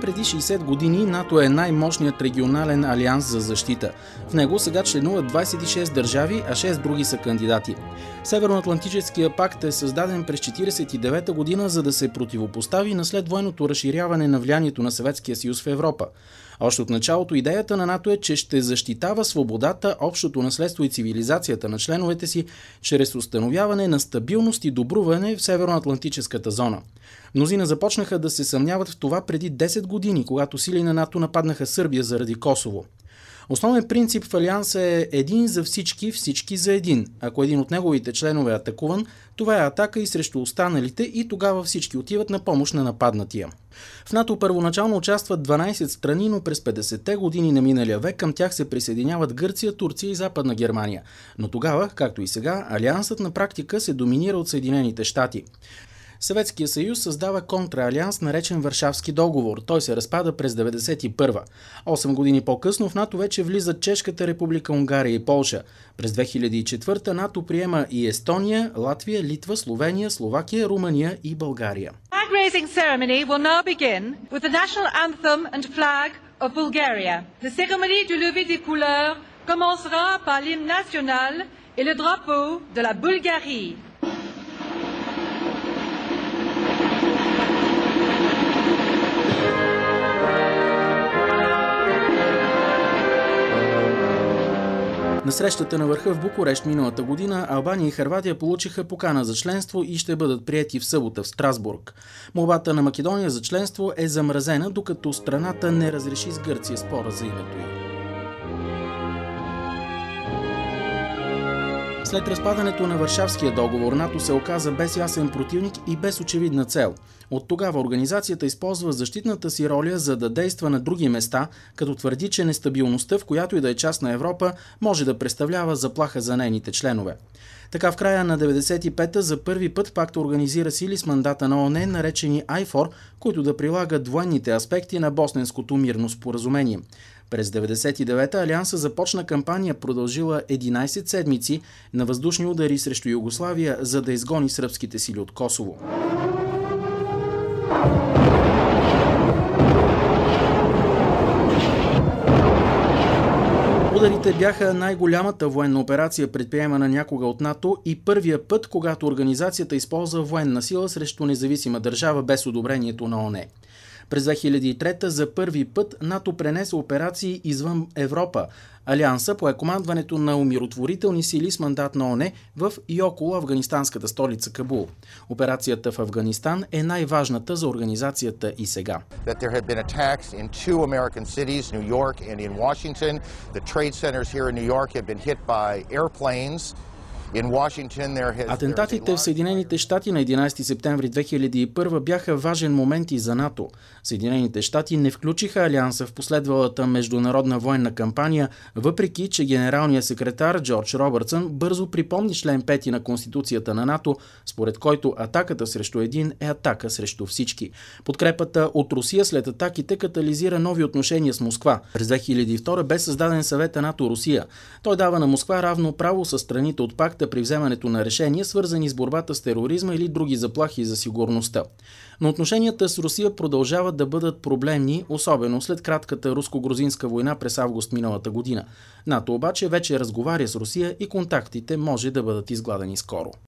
преди 60 години НАТО е най-мощният регионален алианс за защита. В него сега членуват 26 държави, а 6 други са кандидати. Северноатлантическия пакт е създаден през 1949 година, за да се противопостави на следвоенното разширяване на влиянието на Съветския съюз в Европа. Още от началото идеята на НАТО е, че ще защитава свободата, общото наследство и цивилизацията на членовете си чрез установяване на стабилност и добруване в Северноатлантическата зона. Мнозина започнаха да се съмняват в това преди 10 години, когато сили на НАТО нападнаха Сърбия заради Косово. Основен принцип в Алианса е един за всички, всички за един. Ако един от неговите членове е атакуван, това е атака и срещу останалите и тогава всички отиват на помощ на нападнатия. В НАТО първоначално участват 12 страни, но през 50-те години на миналия век към тях се присъединяват Гърция, Турция и Западна Германия. Но тогава, както и сега, Алиансът на практика се доминира от Съединените щати. Съветския съюз създава контрaalианс, наречен Варшавски договор. Той се разпада през 1991. 8 години по-късно в НАТО вече влизат Чешката република, Унгария и Полша. През 2004 НАТО приема и Естония, Латвия, Литва, Словения, Словакия, Румъния и България. Flag-raising ceremony will now begin with the national anthem and flag of Bulgaria. The cérémonie du lever des couleurs commencera par l'hymne national et le drapeau de la Bulgarie. На срещата на върха в Букурещ миналата година Албания и Хърватия получиха покана за членство и ще бъдат приети в събота в Страсбург. молбата на Македония за членство е замразена, докато страната не разреши с Гърция спора за името й. След разпадането на Варшавския договор, НАТО се оказа без ясен противник и без очевидна цел. От тогава организацията използва защитната си роля, за да действа на други места, като твърди, че нестабилността, в която и да е част на Европа, може да представлява заплаха за нейните членове. Така в края на 1995-та за първи път пакта организира сили с мандата на ООН, наречени IFOR, които да прилагат военните аспекти на Босненското мирно споразумение. През 1999-та Алианса започна кампания, продължила 11 седмици на въздушни удари срещу Югославия, за да изгони сръбските сили от Косово. Ударите бяха най-голямата военна операция, предприемана някога от НАТО, и първия път, когато организацията използва военна сила срещу независима държава без одобрението на ООН. През 2003 за първи път НАТО пренесе операции извън Европа. Алианса пое командването на умиротворителни сили с мандат на ООН в и около афганистанската столица Кабул. Операцията в Афганистан е най-важната за организацията и сега. Атентатите в Съединените щати на 11 септември 2001 бяха важен момент и за НАТО. Съединените щати не включиха Алианса в последвалата международна военна кампания, въпреки че генералният секретар Джордж Робъртсън бързо припомни член 5 на Конституцията на НАТО, според който атаката срещу един е атака срещу всички. Подкрепата от Русия след атаките катализира нови отношения с Москва. През 2002 бе създаден съвета НАТО-Русия. Той дава на Москва равно право със страните от пакта при вземането на решения, свързани с борбата с тероризма или други заплахи за сигурността. Но отношенията с Русия продължават да бъдат проблемни, особено след кратката руско-грузинска война през август миналата година. НАТО обаче вече разговаря с Русия и контактите може да бъдат изгладени скоро.